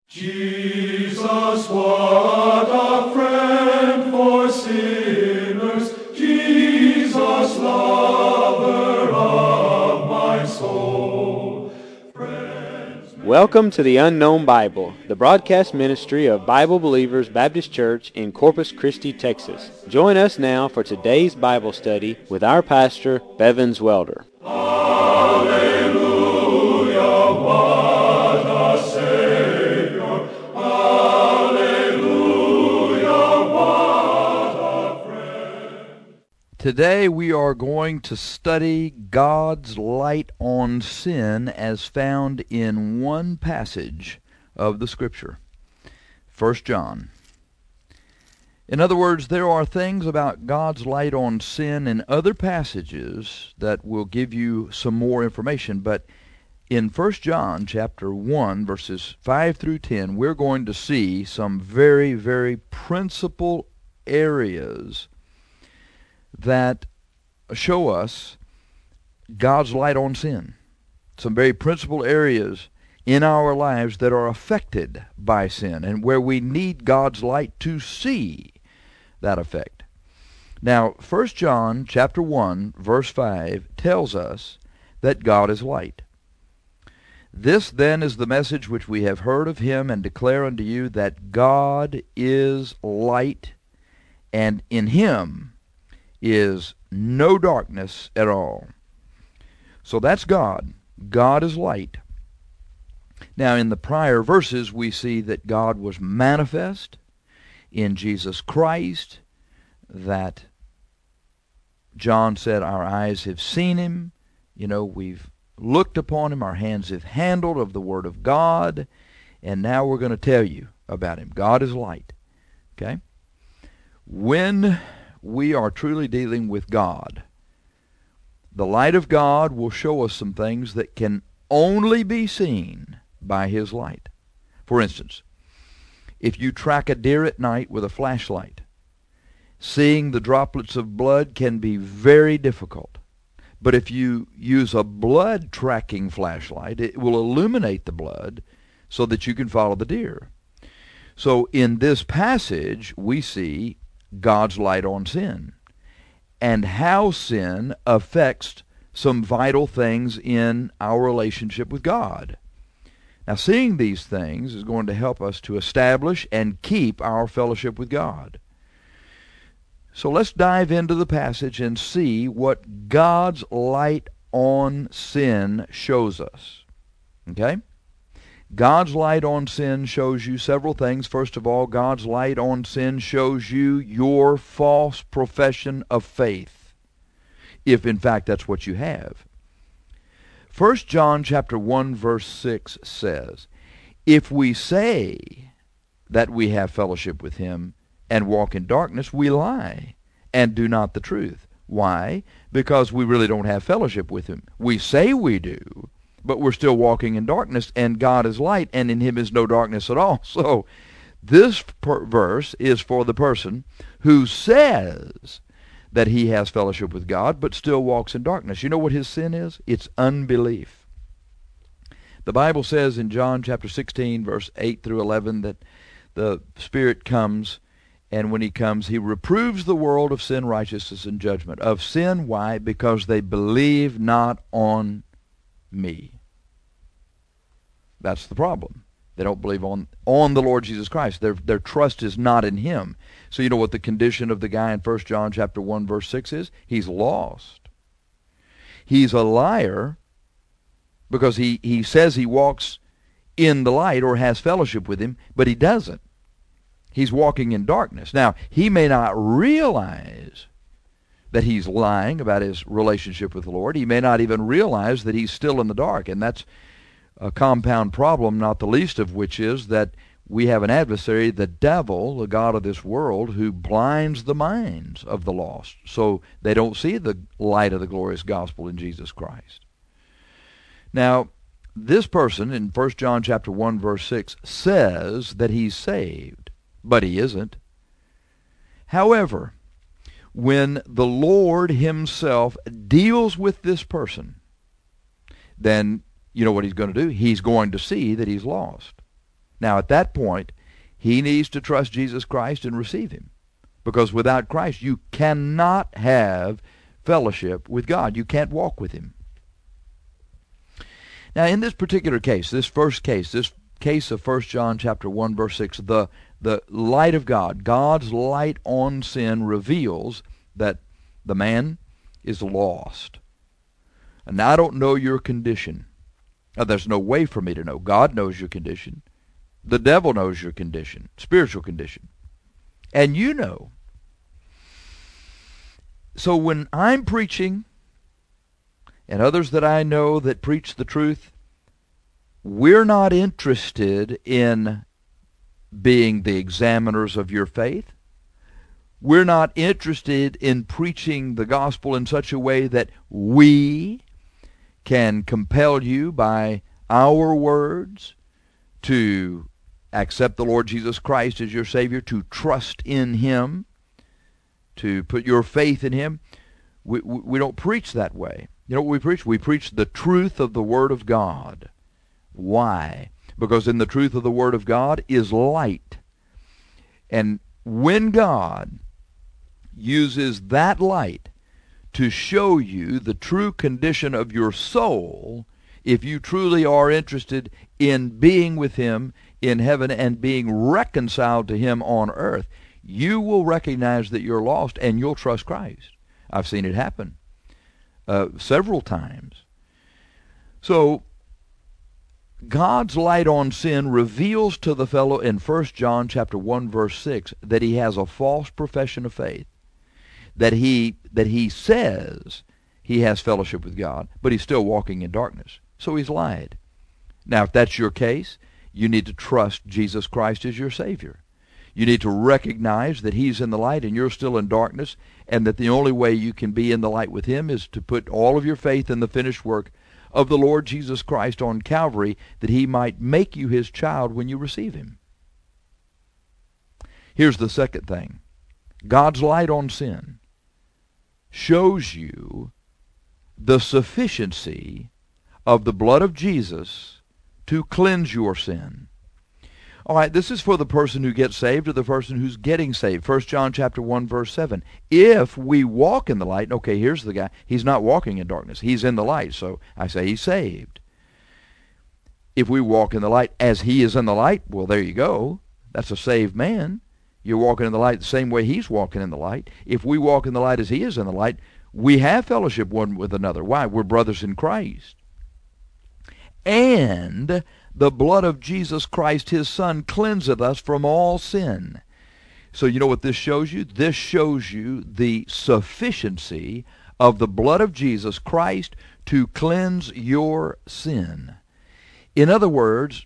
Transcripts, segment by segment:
Jesus, what a friend for sinners, Jesus, lover of my soul. Welcome to the Unknown Bible, the broadcast ministry of Bible Believers Baptist Church in Corpus Christi, Texas. Join us now for today's Bible study with our pastor, Bevins Welder. Hallelujah, what a Savior. Hallelujah, what a friend. Today we are going to study God's light on sin as found in one passage of the Scripture, 1 John. In other words, there are things about God's light on sin in other passages that will give you some more information, but in 1 John chapter 1, verses 5 through 10, we're going to see some very, very principal areas that show us God's light on sin. Some very principal areas in our lives that are affected by sin and where we need God's light to see that effect. Now, 1 John chapter 1, verse 5 tells us that God is light. This then is the message which we have heard of him and declare unto you, that God is light, and in him is no darkness at all. So that's God. God is light. Now, in the prior verses, we see that God was manifest in Jesus Christ, that John said our eyes have seen him. We've looked upon him, our hands have handled of the Word of God, and now we're going to tell you about him. God is light. Okay? When we are truly dealing with God, the light of God will show us some things that can only be seen by his light. For instance, if you track a deer at night with a flashlight, seeing the droplets of blood can be very difficult. But if you use a blood tracking flashlight, it will illuminate the blood so that you can follow the deer. So in this passage, we see God's light on sin and how sin affects some vital things in our relationship with God. Now, seeing these things is going to help us to establish and keep our fellowship with God. So let's dive into the passage and see what God's light on sin shows us. Okay? God's light on sin shows you several things. First of all, God's light on sin shows you your false profession of faith, if in fact that's what you have. 1 John chapter 1, verse 6 says, if we say that we have fellowship with him and walk in darkness, we lie and do not the truth. Why? Because we really don't have fellowship with him. We say we do, but we're still walking in darkness, and God is light, and in him is no darkness at all. So this verse is for the person who says that he has fellowship with God, but still walks in darkness. You know what his sin is? It's unbelief. The Bible says in John chapter 16, verse 8 through 11, that the Spirit comes, and when he comes, he reproves the world of sin, righteousness, and judgment. Of sin, why? Because they believe not on me. That's the problem. They don't believe on the Lord Jesus Christ. Their trust is not in him. So you know what the condition of the guy in 1 John chapter 1, verse 6 is? He's lost. He's a liar because he says he walks in the light or has fellowship with him, but he doesn't. He's walking in darkness. Now, he may not realize that he's lying about his relationship with the Lord. He may not even realize that he's still in the dark, and that's a compound problem, not the least of which is that we have an adversary, the devil, the god of this world, who blinds the minds of the lost so they don't see the light of the glorious gospel in Jesus Christ. Now, this person in 1 John chapter 1, verse 6 says that he's saved, but he isn't. However, when the Lord himself deals with this person, then you know what he's going to do? He's going to see that he's lost. Now, at that point, he needs to trust Jesus Christ and receive him. Because without Christ, you cannot have fellowship with God. You can't walk with him. Now, in this particular case, this case of 1 John chapter 1, verse 6, the light of God, God's light on sin reveals that the man is lost. And now I don't know your condition. Now, there's no way for me to know. God knows your condition. The devil knows your condition, spiritual condition. And you know. So when I'm preaching, and others that I know that preach the truth, we're not interested in being the examiners of your faith. We're not interested in preaching the gospel in such a way that we can compel you by our words to accept the Lord Jesus Christ as your Savior, to trust in him, to put your faith in him. We don't preach that way. You know what we preach? We preach the truth of the Word of God. Why? Because in the truth of the Word of God is light. And when God uses that light to show you the true condition of your soul, if you truly are interested in being with him in heaven and being reconciled to him on earth, you will recognize that you're lost and you'll trust Christ. I've seen it happen several times. So God's light on sin reveals to the fellow in 1 John chapter 1 verse 6 that he has a false profession of faith, that he says he has fellowship with God, but he's still walking in darkness. So he's lied. Now, if that's your case, you need to trust Jesus Christ as your Savior. You need to recognize that he's in the light and you're still in darkness, and that the only way you can be in the light with him is to put all of your faith in the finished work of the Lord Jesus Christ on Calvary, that he might make you his child when you receive him. Here's the second thing. God's light on sin shows you the sufficiency of the blood of Jesus to cleanse your sin. All right, this is for the person who gets saved or the person who's getting saved. 1 John chapter 1, verse 7. If we walk in the light, okay, here's the guy. He's not walking in darkness. He's in the light, so I say he's saved. If we walk in the light as he is in the light, well, there you go. That's a saved man. You're walking in the light the same way he's walking in the light. If we walk in the light as he is in the light, we have fellowship one with another. Why? We're brothers in Christ. And the blood of Jesus Christ, his Son, cleanseth us from all sin. So you know what this shows you? This shows you the sufficiency of the blood of Jesus Christ to cleanse your sin. In other words,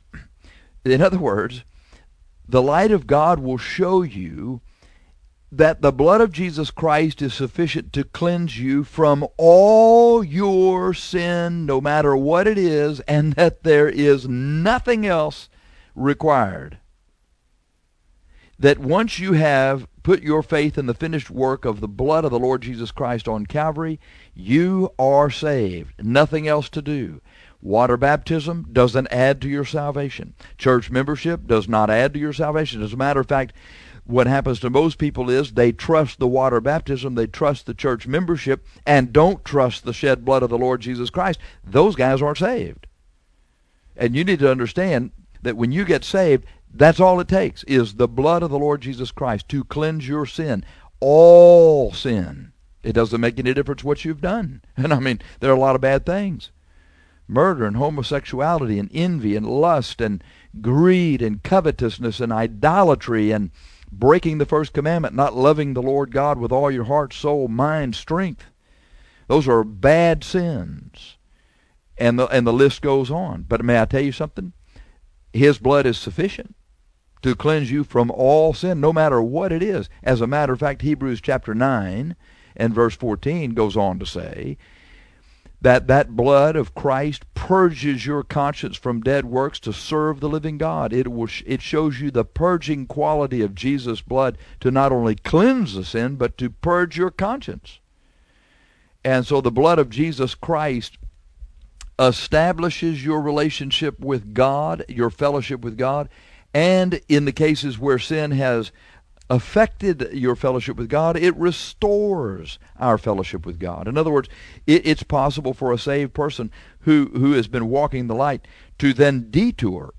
the light of God will show you that the blood of Jesus Christ is sufficient to cleanse you from all your sin, no matter what it is, and that there is nothing else required. That once you have put your faith in the finished work of the blood of the Lord Jesus Christ on Calvary, you are saved. Nothing else to do. Water baptism doesn't add to your salvation. Church membership does not add to your salvation. As a matter of fact, what happens to most people is they trust the water baptism, they trust the church membership, and don't trust the shed blood of the Lord Jesus Christ. Those guys aren't saved. And you need to understand that when you get saved, that's all it takes, is the blood of the Lord Jesus Christ to cleanse your sin. All sin. It doesn't make any difference what you've done. And I mean, there are a lot of bad things. Murder and homosexuality and envy and lust and greed and covetousness and idolatry and breaking the first commandment, not loving the Lord God with all your heart, soul, mind, strength. Those are bad sins. And the list goes on. But may I tell you something? His blood is sufficient to cleanse you from all sin, no matter what it is. As a matter of fact, Hebrews chapter 9 and verse 14 goes on to say that blood of Christ purges your conscience from dead works to serve the living God. It shows you the purging quality of Jesus' blood to not only cleanse the sin, but to purge your conscience. And so the blood of Jesus Christ establishes your relationship with God, your fellowship with God, And in the cases where sin has affected your fellowship with God, it restores our fellowship with God. In other words, it's possible for a saved person who has been walking the light to then detour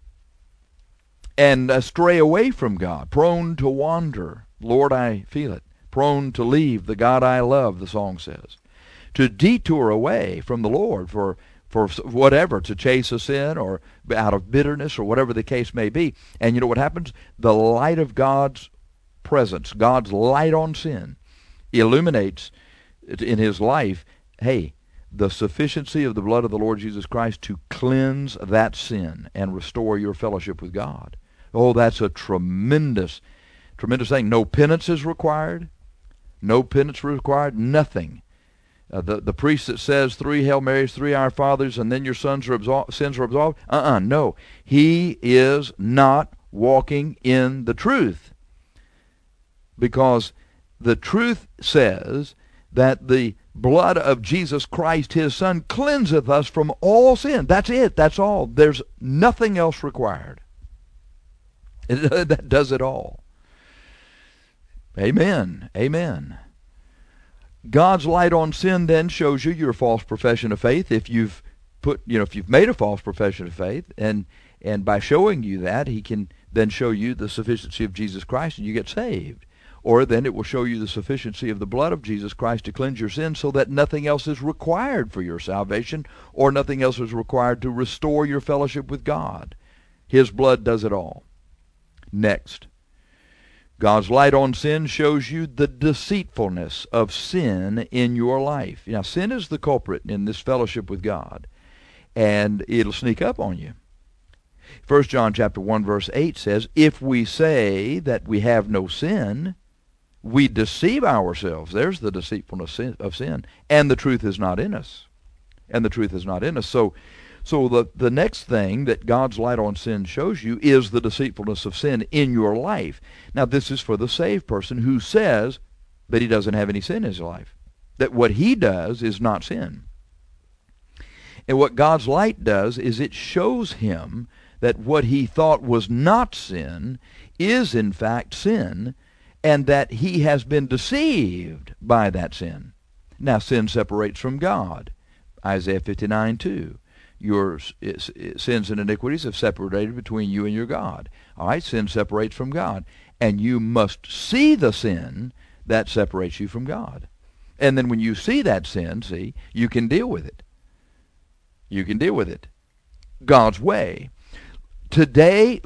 and stray away from God, prone to wander. Lord, I feel it. Prone to leave the God I love, the song says. To detour away from the Lord for whatever, to chase a sin or out of bitterness or whatever the case may be. And you know what happens? The light of God's presence, God's light on sin, illuminates in his life, hey, the sufficiency of the blood of the Lord Jesus Christ to cleanse that sin and restore your fellowship with God. Oh, that's a tremendous, tremendous thing. No penance is required. No penance required. Nothing. The priest that says 3 Hail Marys, 3 Our Fathers, and then your sins are absolved. No. He is not walking in the truth. Because the truth says that the blood of Jesus Christ, his Son, cleanseth us from all sin. That's it. That's all. There's nothing else required. That does it all. Amen. Amen. God's light on sin then shows you your false profession of faith. If you've made a false profession of faith, and by showing you that, he can then show you the sufficiency of Jesus Christ and you get saved. Or then it will show you the sufficiency of the blood of Jesus Christ to cleanse your sins so that nothing else is required for your salvation, or nothing else is required to restore your fellowship with God. His blood does it all. Next, God's light on sin shows you the deceitfulness of sin in your life. Now, sin is the culprit in this fellowship with God, and it'll sneak up on you. 1 John chapter 1 verse 8 says, if we say that we have no sin, we deceive ourselves. There's the deceitfulness of sin. And the truth is not in us. And the truth is not in us. So the next thing that God's light on sin shows you is the deceitfulness of sin in your life. Now, this is for the saved person who says that he doesn't have any sin in his life, that what he does is not sin. And what God's light does is it shows him that what he thought was not sin is in fact sin, and that he has been deceived by that sin. Now, sin separates from God. Isaiah 59:2. Your sins and iniquities have separated between you and your God. All right, sin separates from God. And you must see the sin that separates you from God. And then when you see that sin, you can deal with it. You can deal with it God's way. Today,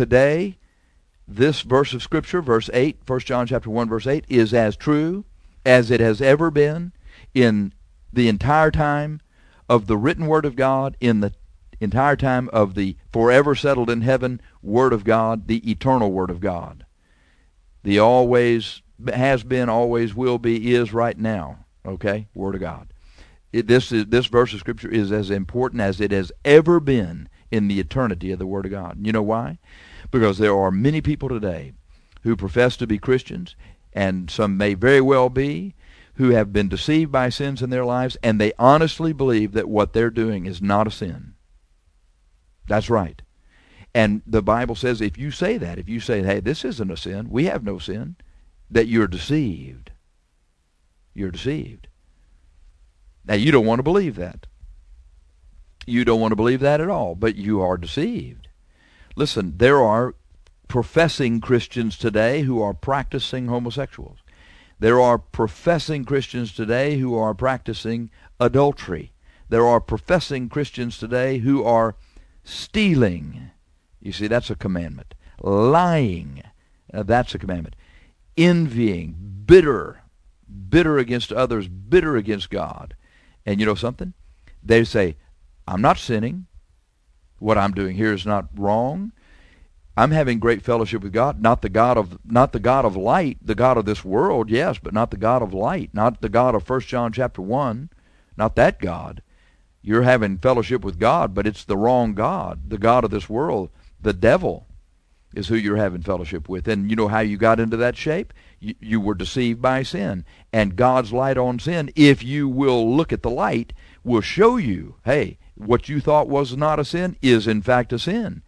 this verse of Scripture, verse 8, 1 John chapter 1, verse 8, is as true as it has ever been in the entire time of the written Word of God, in the entire time of the forever settled in heaven Word of God, the eternal Word of God. The always has been, always will be, is right now, okay, Word of God. This verse of Scripture is as important as it has ever been in the eternity of the Word of God. You know why? Because there are many people today who profess to be Christians, and some may very well be, who have been deceived by sins in their lives, and they honestly believe that what they're doing is not a sin. That's right. And the Bible says if you say that, if you say, hey, this isn't a sin, we have no sin, that you're deceived. You're deceived. Now, you don't want to believe that. You don't want to believe that at all, but you are deceived. Listen, there are professing Christians today who are practicing homosexuals. There are professing Christians today who are practicing adultery. There are professing Christians today who are stealing. You see, that's a commandment. Lying, that's a commandment. Envying, bitter against others, bitter against God. And you know something? They say, I'm not sinning. What I'm doing here is not wrong. I'm having great fellowship with God, not the God of light, the God of this world, yes, but not the God of light, not the God of 1 John chapter 1, not that God. You're having fellowship with God, but it's the wrong God, the God of this world. The devil is who you're having fellowship with. And you know how you got into that shape? You were deceived by sin. And God's light on sin, if you will look at the light, will show you, hey, what you thought was not a sin is in fact a sin.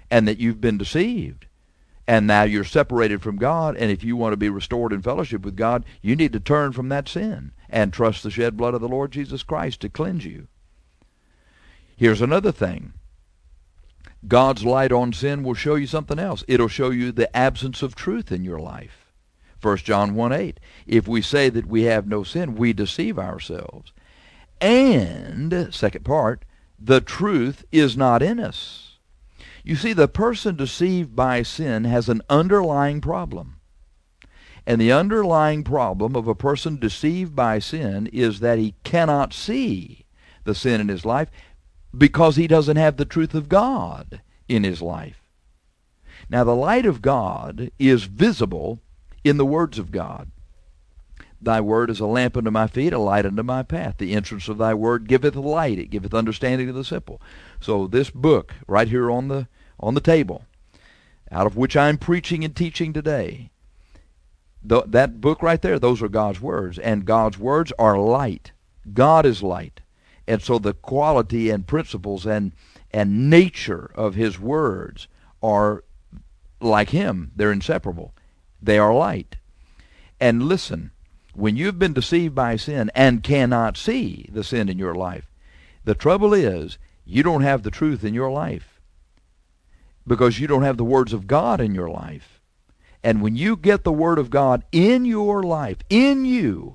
and that you've been deceived. And now you're separated from God, and if you want to be restored in fellowship with God, you need to turn from that sin and trust the shed blood of the Lord Jesus Christ to cleanse you. Here's another thing. God's light on sin will show you something else. It'll show you the absence of truth in your life. 1 John 1:8. If we say that we have no sin, we deceive ourselves. And, second part, the truth is not in us. You see, the person deceived by sin has an underlying problem. And the underlying problem of a person deceived by sin is that he cannot see the sin in his life because he doesn't have the truth of God in his life. Now, the light of God is visible in the words of God. Thy word is a lamp unto my feet, a light unto my path. The entrance of thy word giveth light. It giveth understanding to the simple. So this book right here on the table, out of which I'm preaching and teaching today, that book right there, those are God's words. And God's words are light. God is light. And so the quality and principles and nature of his words are like him. They're inseparable. They are light. And listen, when you've been deceived by sin and cannot see the sin in your life, the trouble is you don't have the truth in your life because you don't have the words of God in your life. And when you get the word of God in your life, in you,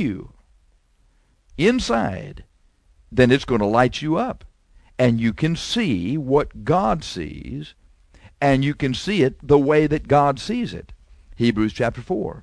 inside, then it's going to light you up. And you can see what God sees, and you can see it the way that God sees it. Hebrews chapter 4.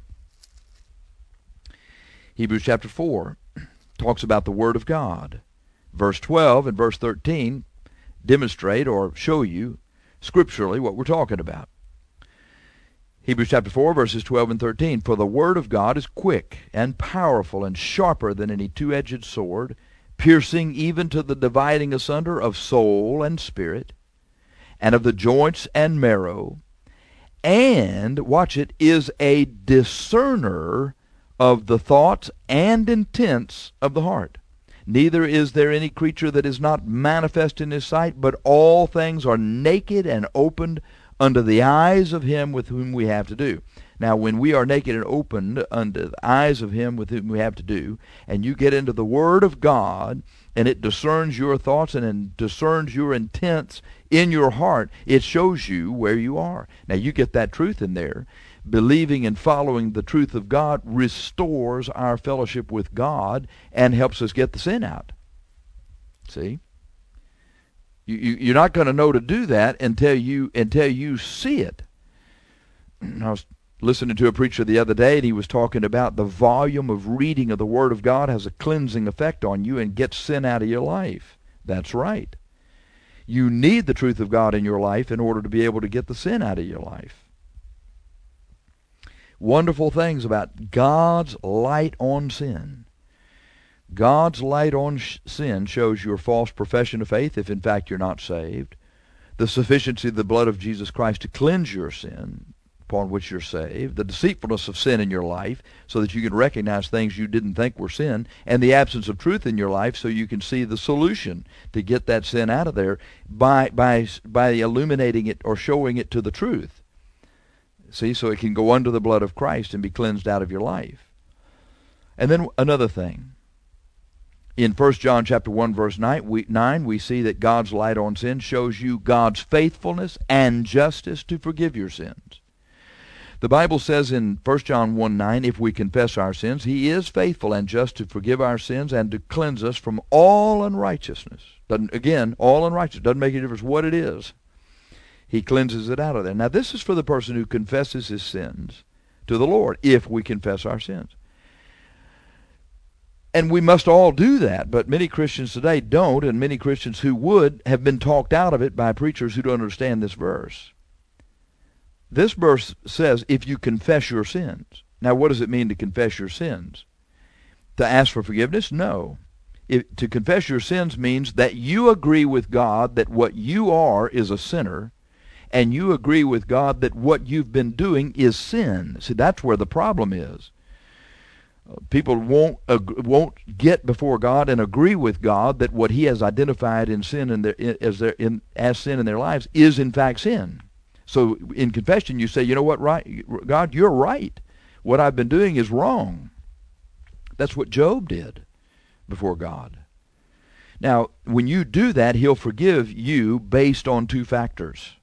Hebrews chapter 4 talks about the Word of God. Verse 12 and verse 13 demonstrate or show you scripturally what we're talking about. Hebrews chapter 4, verses 12 and 13. For the Word of God is quick and powerful and sharper than any two-edged sword, piercing even to the dividing asunder of soul and spirit, and of the joints and marrow, and, watch it, is a discerner of the thoughts and intents of the heart. Neither is there any creature that is not manifest in his sight, but all things are naked and opened unto the eyes of him with whom we have to do. Now, when we are naked and opened unto the eyes of him with whom we have to do, and you get into the Word of God, and it discerns your thoughts and it discerns your intents in your heart, it shows you where you are. Now, you get that truth in there. Believing and following the truth of God restores our fellowship with God and helps us get the sin out. See? You're not going to know to do that until you see it. I was listening to a preacher the other day, and he was talking about the volume of reading of the Word of God has a cleansing effect on you and gets sin out of your life. That's right. You need the truth of God in your life in order to be able to get the sin out of your life. Wonderful things about God's light on sin. God's light on sin shows your false profession of faith, if in fact you're not saved, the sufficiency of the blood of Jesus Christ to cleanse your sin upon which you're saved, the deceitfulness of sin in your life so that you can recognize things you didn't think were sin, and the absence of truth in your life so you can see the solution to get that sin out of there by illuminating it or showing it to the truth. See, so it can go under the blood of Christ and be cleansed out of your life. And then another thing. In 1 John chapter 1, verse 9, we see that God's light on sin shows you God's faithfulness and justice to forgive your sins. The Bible says in 1 John 1:9, if we confess our sins, he is faithful and just to forgive our sins and to cleanse us from all unrighteousness. Again, all unrighteousness. Doesn't make any difference what it is. He cleanses it out of there. Now, this is for the person who confesses his sins to the Lord, if we confess our sins. And we must all do that, but many Christians today don't, and many Christians who would have been talked out of it by preachers who don't understand this verse. This verse says, if you confess your sins. Now, what does it mean to confess your sins? To ask for forgiveness? No. To confess your sins means that you agree with God that what you are is a sinner, and you agree with God that what you've been doing is sin. See, that's where the problem is. People won't get before God and agree with God that what He has identified in sin as sin in their lives is in fact sin. So in confession, you say, you know what, right, God, you're right. What I've been doing is wrong. That's what Job did before God. Now, when you do that, He'll forgive you based on two factors.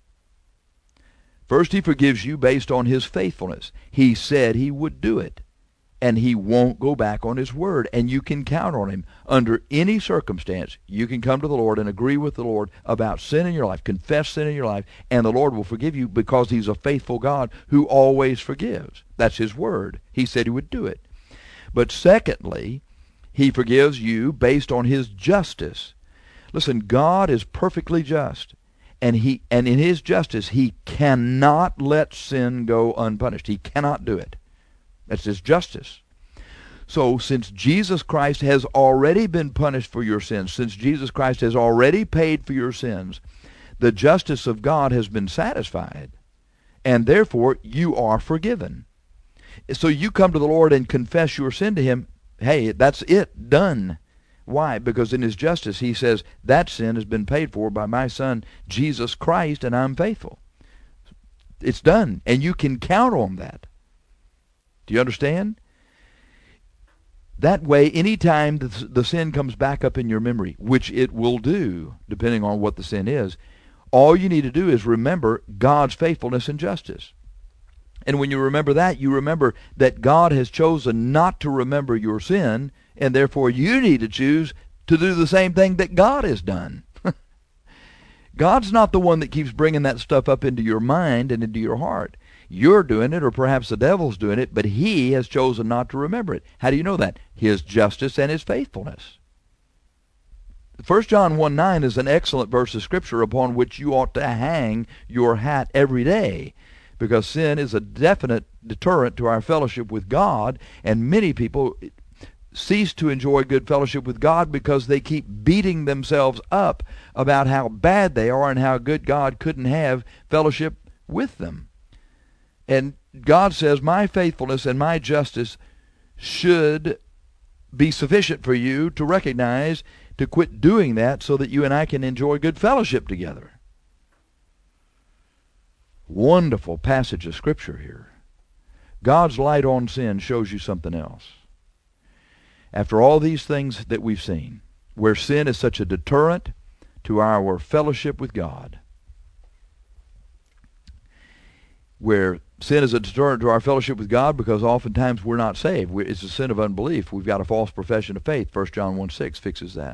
First, He forgives you based on His faithfulness. He said He would do it, and He won't go back on His word, and you can count on Him. Under any circumstance, you can come to the Lord and agree with the Lord about sin in your life, confess sin in your life, and the Lord will forgive you because He's a faithful God who always forgives. That's His word. He said He would do it. But secondly, He forgives you based on His justice. Listen, God is perfectly just, and in His justice, He cannot let sin go unpunished. He cannot do it. That's His justice. So since Jesus Christ has already been punished for your sins, since Jesus Christ has already paid for your sins, the justice of God has been satisfied, and therefore you are forgiven. So you come to the Lord and confess your sin to Him. Hey, that's it, done. Why? Because in His justice He says, that sin has been paid for by my Son, Jesus Christ, and I'm faithful. It's done, and you can count on that. Do you understand? That way, anytime the sin comes back up in your memory, which it will do, depending on what the sin is, all you need to do is remember God's faithfulness and justice. And when you remember that, you remember that God has chosen not to remember your sin, and therefore you need to choose to do the same thing that God has done. God's not the one that keeps bringing that stuff up into your mind and into your heart. You're doing it, or perhaps the devil's doing it, but He has chosen not to remember it. How do you know that? His justice and His faithfulness. 1 John 1:9 is an excellent verse of Scripture upon which you ought to hang your hat every day, because sin is a definite deterrent to our fellowship with God, and many people cease to enjoy good fellowship with God because they keep beating themselves up about how bad they are and how good God couldn't have fellowship with them. And God says, my faithfulness and my justice should be sufficient for you to recognize, to quit doing that so that you and I can enjoy good fellowship together. Wonderful passage of Scripture here. God's light on sin shows you something else. After all these things that we've seen, where sin is such a deterrent to our fellowship with God, where sin is a deterrent to our fellowship with God because oftentimes we're not saved. It's a sin of unbelief. We've got a false profession of faith. 1 John 1:6 fixes that.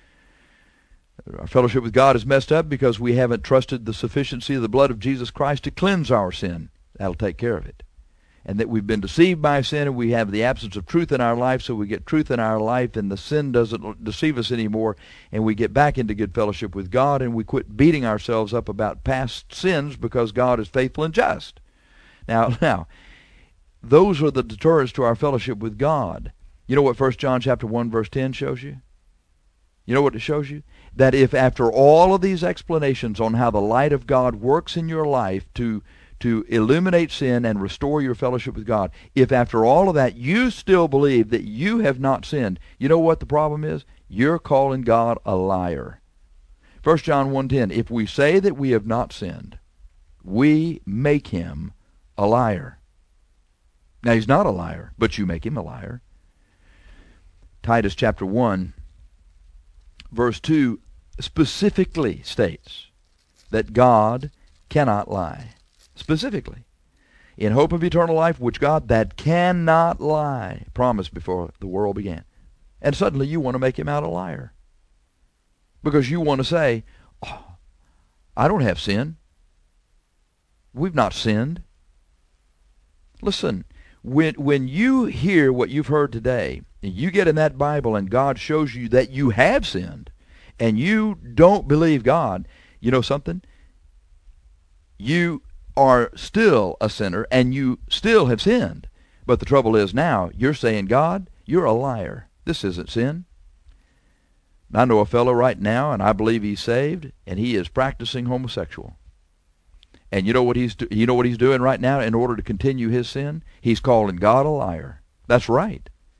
Our fellowship with God is messed up because we haven't trusted the sufficiency of the blood of Jesus Christ to cleanse our sin. That'll take care of it. And that we've been deceived by sin, and we have the absence of truth in our life, so we get truth in our life, and the sin doesn't deceive us anymore, and we get back into good fellowship with God, and we quit beating ourselves up about past sins because God is faithful and just. Now, those are the deterrents to our fellowship with God. You know what 1 John chapter 1, verse 10 shows you? You know what it shows you? That if after all of these explanations on how the light of God works in your life to illuminate sin and restore your fellowship with God, if after all of that you still believe that you have not sinned, you know what the problem is? You're calling God a liar. 1 John 1:10, if we say that we have not sinned, we make Him a liar. Now, He's not a liar, but you make Him a liar. Titus chapter 1, verse 2 specifically states that God cannot lie. Specifically. In hope of eternal life, which God that cannot lie promised before the world began. And suddenly you want to make Him out a liar. Because you want to say, oh, I don't have sin. We've not sinned. Listen, when you hear what you've heard today, and you get in that Bible and God shows you that you have sinned, and you don't believe God, you know something? You are still a sinner, and you still have sinned. But the trouble is now, you're saying, God, you're a liar. This isn't sin. I know a fellow right now, and I believe he's saved, and he is practicing homosexual. And you know what he's doing right now in order to continue his sin? He's calling God a liar. That's right.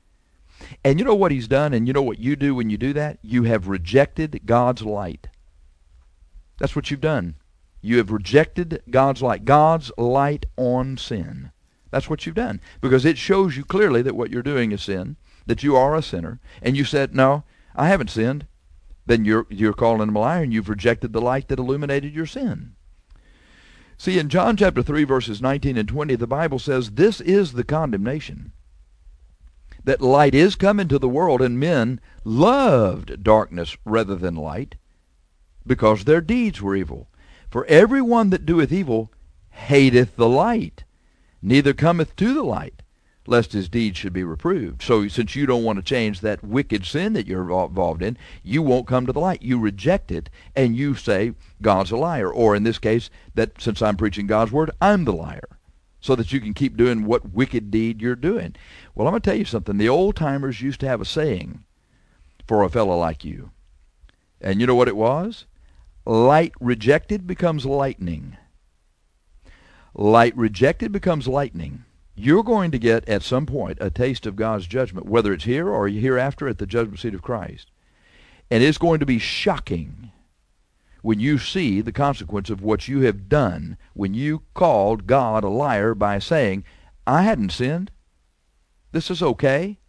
And you know what he's done, and you know what you do when you do that? You have rejected God's light. That's what you've done. You have rejected God's light on sin. That's what you've done, because it shows you clearly that what you're doing is sin, that you are a sinner, and you said, no, I haven't sinned. Then you're calling him a liar, and you've rejected the light that illuminated your sin. See, in John chapter 3, verses 19 and 20, the Bible says, this is the condemnation, that light is come into the world, and men loved darkness rather than light, because their deeds were evil. For every one that doeth evil hateth the light, neither cometh to the light, lest his deeds should be reproved. So since you don't want to change that wicked sin that you're involved in, you won't come to the light. You reject it, and you say, God's a liar. Or in this case, that since I'm preaching God's word, I'm the liar, so that you can keep doing what wicked deed you're doing. Well, I'm going to tell you something. The old-timers used to have a saying for a fellow like you. And you know what it was? Light rejected becomes lightning. Light rejected becomes lightning. You're going to get, at some point, a taste of God's judgment, whether it's here or hereafter at the judgment seat of Christ. And it's going to be shocking when you see the consequence of what you have done when you called God a liar by saying, I hadn't sinned. This is okay.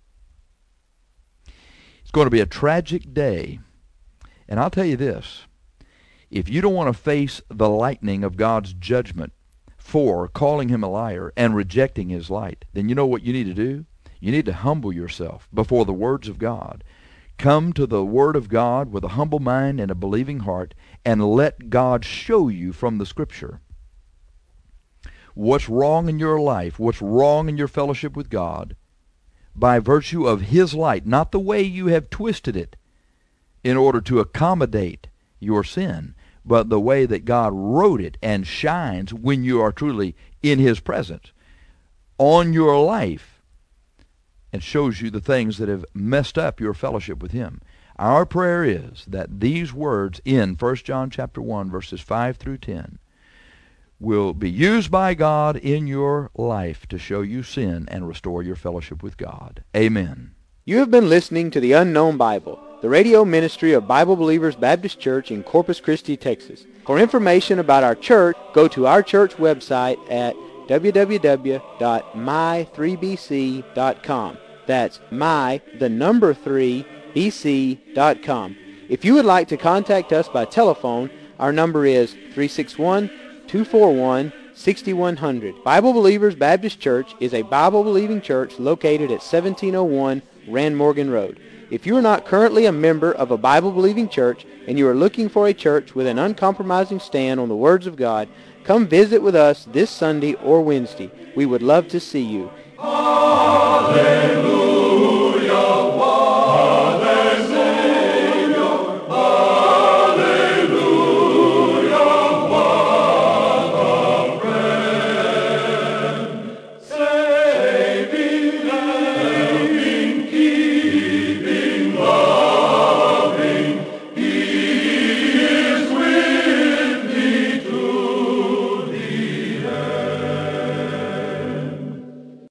It's going to be a tragic day. And I'll tell you this. If you don't want to face the lightning of God's judgment for calling him a liar and rejecting his light, then you know what you need to do? You need to humble yourself before the words of God. Come to the Word of God with a humble mind and a believing heart, and let God show you from the Scripture what's wrong in your life, what's wrong in your fellowship with God, by virtue of his light, not the way you have twisted it in order to accommodate your sin, but the way that God wrote it and shines when you are truly in his presence on your life, and shows you the things that have messed up your fellowship with him. Our prayer is that these words in 1 John chapter 1, verses 5 through 10, will be used by God in your life to show you sin and restore your fellowship with God. Amen. You have been listening to The Unknown Bible, the radio ministry of Bible Believers Baptist Church in Corpus Christi, Texas. For information about our church, go to our church website at www.my3bc.com. That's my3bc.com. If you would like to contact us by telephone, our number is 361-241-6100. Bible Believers Baptist Church is a Bible-believing church located at 1701 Rand Morgan Road. If you are not currently a member of a Bible-believing church and you are looking for a church with an uncompromising stand on the words of God, come visit with us this Sunday or Wednesday. We would love to see you. Hallelujah.